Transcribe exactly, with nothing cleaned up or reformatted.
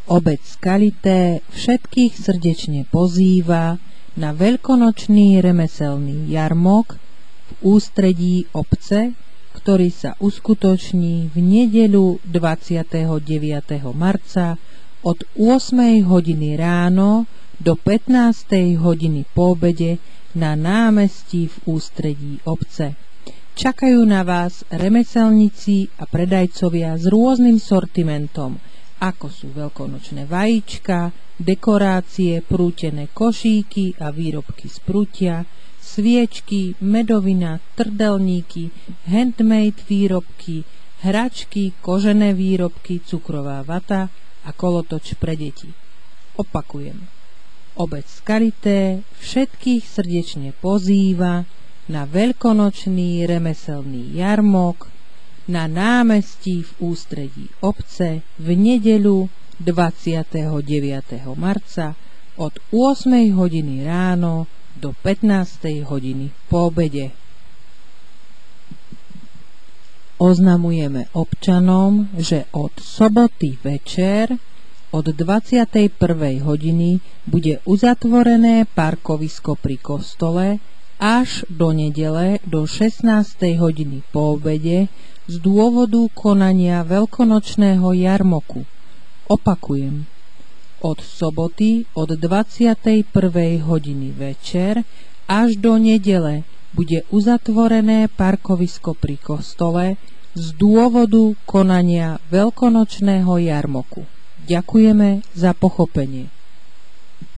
Obec Skalité všetkých srdečne pozýva na veľkonočný remeselný jarmok v ústredí obce, ktorý sa uskutoční v nedeľu dvadsiateho deviateho marca od ôsmej hodiny ráno do pätnástej hodiny po obede na námestí v ústredí obce. Čakajú na vás remeselníci a predajcovia s rôznym sortimentom, ako sú veľkonočné vajíčka, dekorácie, prútené košíky a výrobky z prutia, sviečky, medovina, trdelníky, handmade výrobky, hračky, kožené výrobky, cukrová vata a kolotoč pre deti. Opakujem. Obec Skalité všetkých srdečne pozýva na veľkonočný remeselný jarmok na námestí v ústredí obce v nedeľu dvadsiateho deviateho marca od ôsmej hodiny ráno do pätnástej hodiny po obede. Oznamujeme občanom, že od soboty večer od dvadsiatej prvej hodiny bude uzatvorené parkovisko pri kostole až do nedele do šestnástej hodiny po obede z dôvodu konania veľkonočného jarmoku. Opakujem, od soboty od dvadsiatej prvej hodiny večer až do nedele bude uzatvorené parkovisko pri kostole z dôvodu konania veľkonočného jarmoku. Ďakujeme za pochopenie.